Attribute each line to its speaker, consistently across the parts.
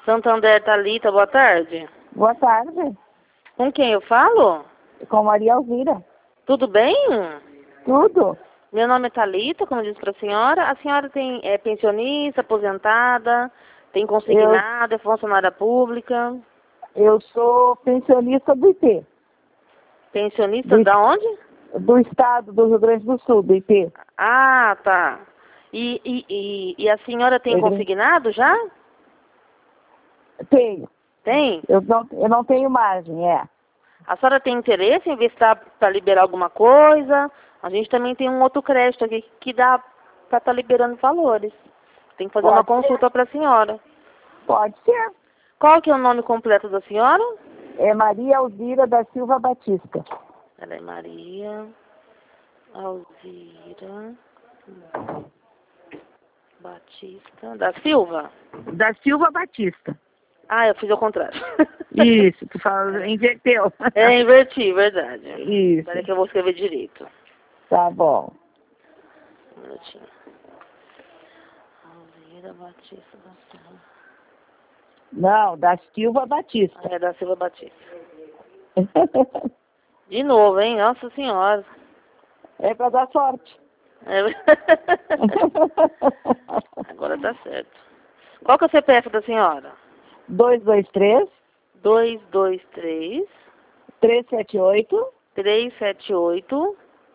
Speaker 1: Santander, Thalita, boa tarde.
Speaker 2: Boa tarde.
Speaker 1: Com quem eu falo?
Speaker 2: Com Maria Elvira.
Speaker 1: Tudo bem?
Speaker 2: Tudo.
Speaker 1: Meu nome é Thalita, como eu disse para a senhora. A senhora é pensionista, aposentada, tem consignado, é funcionária pública?
Speaker 2: Eu sou pensionista do IP.
Speaker 1: Pensionista da onde?
Speaker 2: Do estado do Rio Grande do Sul, do IP.
Speaker 1: Ah, tá. E a senhora tem consignado já?
Speaker 2: Tenho.
Speaker 1: Tem?
Speaker 2: Eu não tenho margem, é.
Speaker 1: A senhora tem interesse em ver se dá para liberar alguma coisa? A gente também tem um outro crédito aqui que dá para estar liberando valores. Tem que fazer uma consulta para a senhora.
Speaker 2: Pode ser.
Speaker 1: Qual que é o nome completo da senhora?
Speaker 2: É Maria Elvira da Silva Batista.
Speaker 1: Ela é Maria Elvira Batista da Silva?
Speaker 2: Da Silva Batista.
Speaker 1: Ah, eu fiz ao contrário.
Speaker 2: Isso, tu fala, inverteu.
Speaker 1: É, inverti, verdade.
Speaker 2: Isso.
Speaker 1: Espera que eu vou escrever direito.
Speaker 2: Tá bom.
Speaker 1: Um minutinho. Elvira Batista da Silva.
Speaker 2: Não, da Silva Batista.
Speaker 1: É da Silva Batista. De novo, hein? Nossa Senhora.
Speaker 2: É para dar sorte.
Speaker 1: É... Agora tá certo. Qual que é o CPF da senhora?
Speaker 2: 223
Speaker 1: 223
Speaker 2: 378
Speaker 1: 378.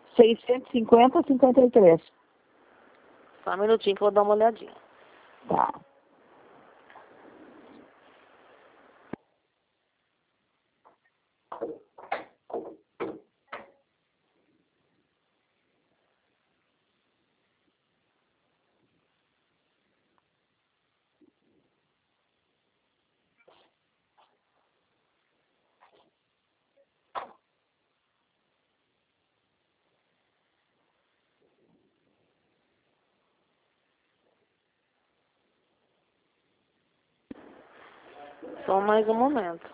Speaker 2: 650-53.
Speaker 1: Só um minutinho que eu vou dar uma olhadinha.
Speaker 2: Tá.
Speaker 1: Só mais um momento.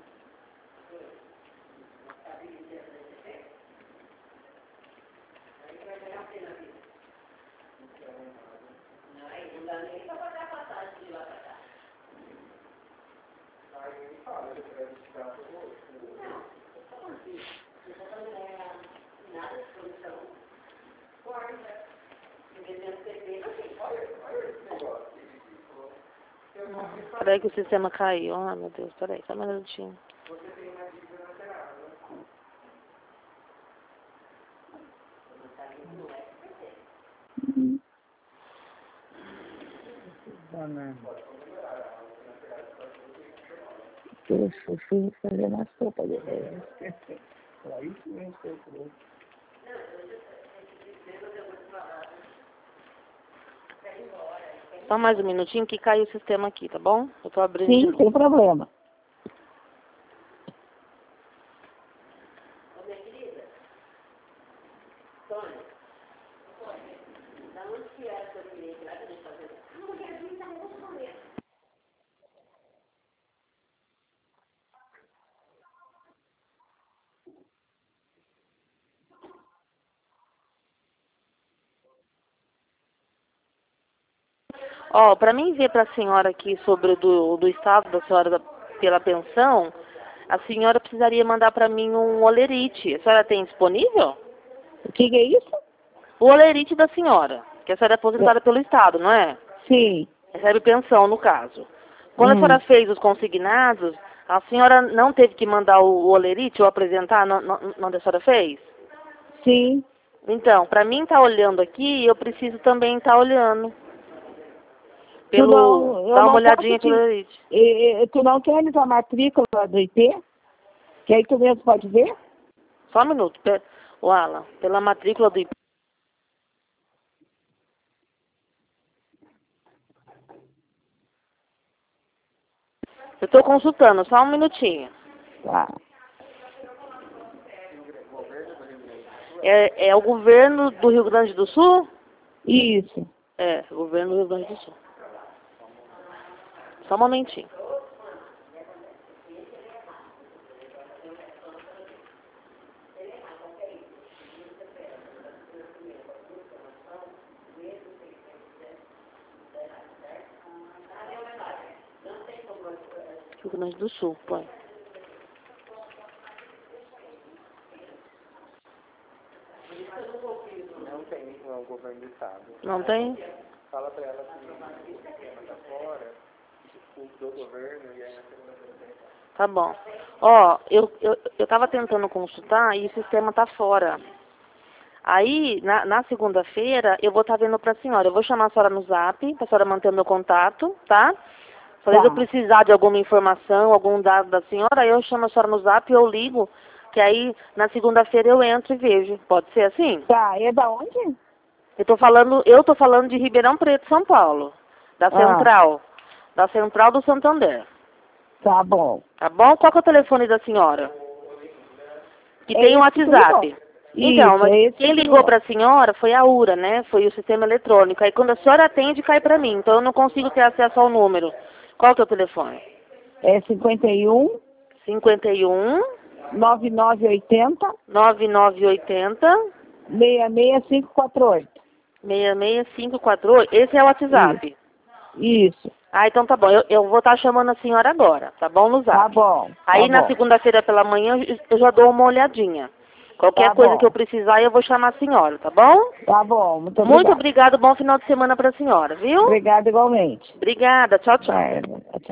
Speaker 1: Peraí que o sistema caiu. Ah, meu Deus, peraí, só um minutinho.
Speaker 2: Eu fui fazer uma sopa de
Speaker 1: Só mais um minutinho que caiu o sistema aqui, tá bom? Eu tô abrindo de
Speaker 2: Sim,
Speaker 1: novo.
Speaker 2: sem problema.
Speaker 1: Ó, para mim ver para a senhora aqui sobre do estado da senhora pela pensão, a senhora precisaria mandar para mim um olerite. A senhora tem disponível?
Speaker 2: O que é isso?
Speaker 1: O olerite da senhora, que a senhora é aposentada pelo estado, não é?
Speaker 2: Sim.
Speaker 1: Recebe pensão, no caso. Quando a senhora fez os consignados, a senhora não teve que mandar o olerite ou apresentar, não a senhora fez?
Speaker 2: Sim.
Speaker 1: Então, para mim estar olhando aqui, eu preciso também estar olhando.
Speaker 2: Eu
Speaker 1: Dá uma
Speaker 2: não
Speaker 1: olhadinha
Speaker 2: posso
Speaker 1: pelo olerite.
Speaker 2: Tu não queres a matrícula do IP? Que aí tu mesmo pode ver?
Speaker 1: Só um minuto. O Alan, pela matrícula do IP. Eu estou consultando, só um minutinho.
Speaker 2: Tá.
Speaker 1: É o governo do Rio Grande do Sul?
Speaker 2: Isso.
Speaker 1: É, o governo do Rio Grande do Sul. Só um momentinho. Rio Grande do Sul, põe.
Speaker 3: Não tem o governo do estado.
Speaker 1: Não tem?
Speaker 3: Fala pra ela que o sistema tá fora, do governo, e aí na segunda-feira tem.
Speaker 1: Tá bom. Ó, eu tava tentando consultar e o sistema tá fora. Aí, na segunda-feira, eu vou estar vendo pra senhora. Eu vou chamar a senhora no zap, pra senhora manter meu contato, tá? Se
Speaker 2: Tá.
Speaker 1: eu precisar de alguma informação, algum dado da senhora, aí eu chamo a senhora no zap e eu ligo, que aí na segunda-feira eu entro e vejo. Pode ser assim?
Speaker 2: Tá, é da onde?
Speaker 1: Eu tô falando de Ribeirão Preto, São Paulo. Da Central. Da Central do Santander.
Speaker 2: Tá bom.
Speaker 1: Tá bom? Qual que é o telefone da senhora? Que tem um
Speaker 2: esse que
Speaker 1: WhatsApp.
Speaker 2: ligou.
Speaker 1: Então,
Speaker 2: Isso,
Speaker 1: mas
Speaker 2: é esse
Speaker 1: quem
Speaker 2: que
Speaker 1: ligou para a senhora foi a URA, né? Foi o sistema eletrônico. Aí quando a senhora atende, cai para mim. Então eu não consigo ter acesso ao número. Qual que é o telefone?
Speaker 2: É 51
Speaker 1: 51
Speaker 2: 9980
Speaker 1: 9980
Speaker 2: 66548.
Speaker 1: 66548. Esse é o WhatsApp.
Speaker 2: Isso.
Speaker 1: Ah, então tá bom. Eu vou estar chamando a senhora agora, tá bom, no zap?
Speaker 2: Tá bom.
Speaker 1: Aí
Speaker 2: tá
Speaker 1: na
Speaker 2: bom.
Speaker 1: segunda-feira pela manhã eu já dou uma olhadinha. Qualquer
Speaker 2: Tá
Speaker 1: coisa
Speaker 2: bom.
Speaker 1: que eu precisar, eu vou chamar a senhora, tá bom?
Speaker 2: Tá bom. Muito obrigada.
Speaker 1: Muito obrigado, bom final de semana para a senhora, viu?
Speaker 2: Obrigada igualmente.
Speaker 1: Obrigada, tchau, tchau.
Speaker 2: Vai, tchau.